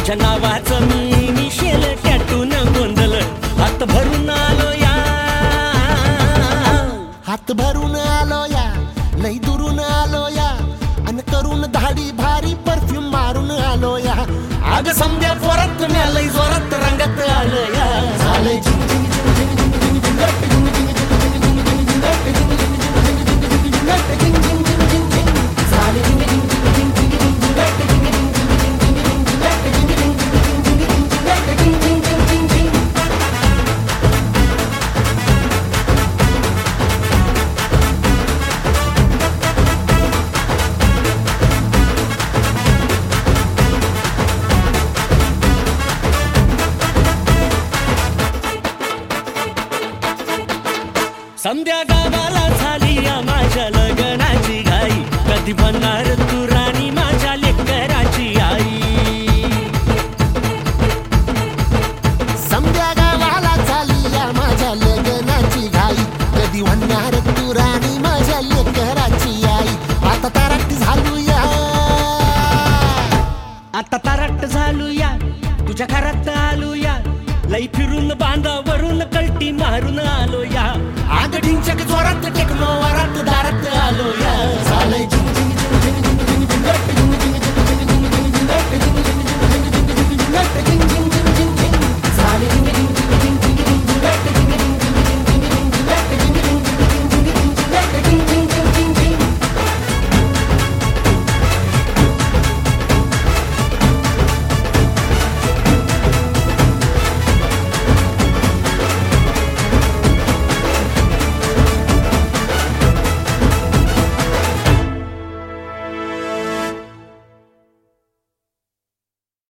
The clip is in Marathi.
तुझ्या नावाचं मी मिशेल टॅटून गोंधळ हात भरून आलो या, हात भरून आलो या, लई दुरून आलो या, अन करून धाडी भारी परफ्यूम मारून आलो या. अग समद्या जोरात लई जोरात रंगात आलो या. झाले समद्या गावाला झाली या माझ्या लग्नाची घाई, कधी बनणार तू राणी माझ्या लेकराची आई. समद्या गावाला झाली या माझ्या लग्नाची घाई, कधी म्हणणार तू राणी माझ्या लेकराची आई. आता ताराट झालू या, आता ताराट झालू या, तुझ्या घरात आलू या, लई फिरून बांधावरून कलटी मारून